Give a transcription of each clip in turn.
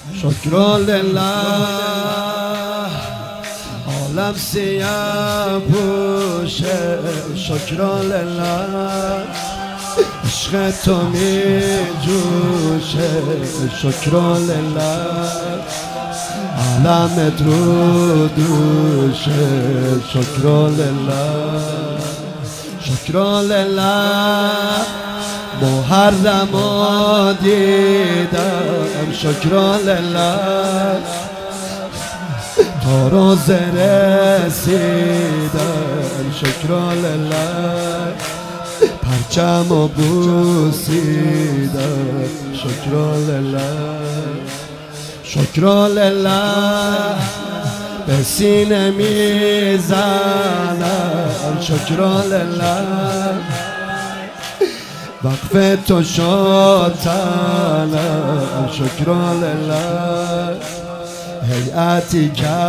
شکر لله عالم سیاه پوشه شکر لله عشق تو می جوشه شکر لله عالم درودوشه شکر لله شکر لله محرم دیدم شکر لله تا روز رسیدم شکر لله پرچم و بوسیدم شکر لله شکر لله به سینه میزنم شکر لله وقف تو شد تنم شکر لله هیئتی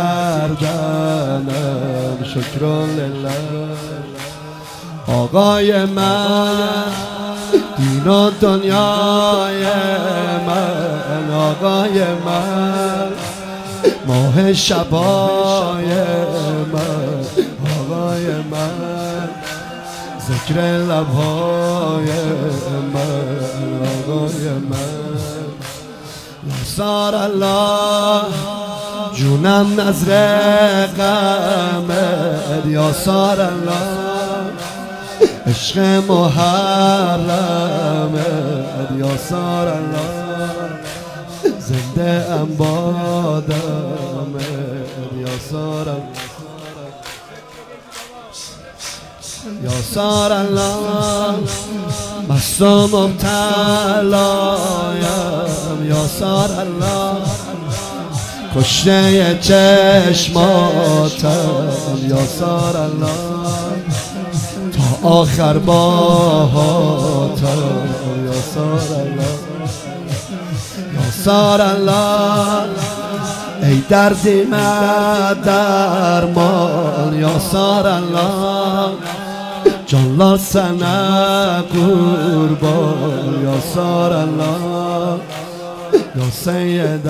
کردنم شکر لله آقای من دین و دنیای من آقای من ماه شبای من آقای من ذکر لبهای من آقای من نصار الله جونم نظر غمت یا سار الله عشق محرمت یا سار الله زنده ام بادمت یا سارم یا سار الله مست و مبتلایم یا سار الله کشته چشماتم یا سار الله تا آخر باهاتم یا سار الله یا سار الله ای دردی درمان یا سار الله جانلا سنه قربان یا سار الله یا سید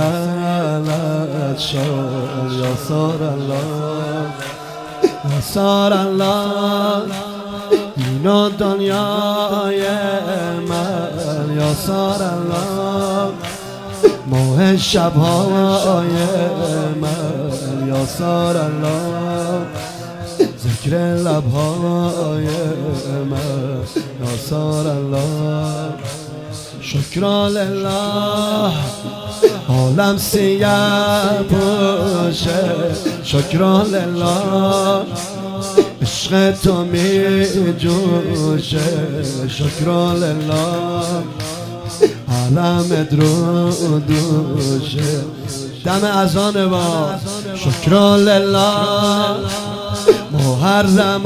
الاشار یا سار الله یا سار الله دین و دنیای من یا سار الله ماه شبهای من یا سار الله ذکر لبهای من یا سار الله شکر لله عالم سیاه پوشه شکر لله عشق تو می جوشه شکر لله عالم درودوشه دم اذان با شکر لله محرم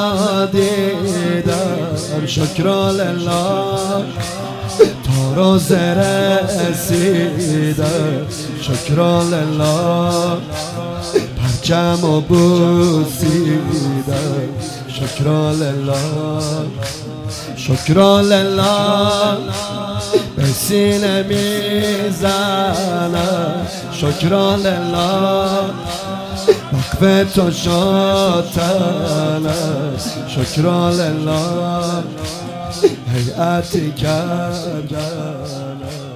دیدم شکر لله تا روز رسیدم شکر لله پرچم و بوسیدم شکر لله شکر لله به سینه میزنم شکر لله وقف تو شد تنم شکر لله هیئتی کردنم